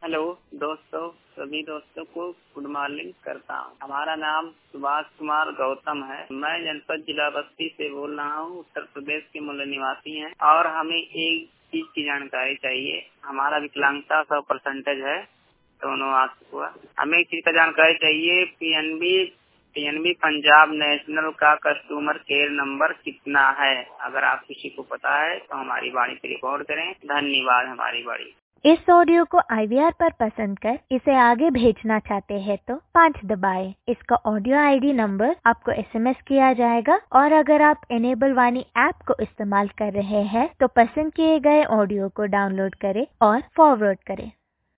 Hello दोस्तों, सभी दोस्तों को गुड मॉर्निंग करता हूँ। हमारा नाम सुभाष कुमार गौतम है। मैं जनपद जिला बस्ती से बोल रहा हूँ। उत्तर प्रदेश के मूल निवासी हैं और हमें एक चीज की जानकारी चाहिए। हमारा विकलांगता 100% है, दोनों आंख हुआ। हमें एक चीज का जानकारी चाहिए। पीएनबी पंजाब नेशनल का कस्टमर केयर नंबर कितना है? अगर आप किसी को पता है तो हमारी वाणी पे रिकॉर्ड करें। धन्यवाद। हमारी वाणी इस ऑडियो को IVR पर पसंद कर इसे आगे भेजना चाहते हैं तो 5 दबाएं। इसका ऑडियो ID नंबर आपको SMS किया जाएगा और अगर आप इनेबल वाणी ऐप को इस्तेमाल कर रहे हैं तो पसंद किए गए ऑडियो को डाउनलोड करें और फॉरवर्ड करें।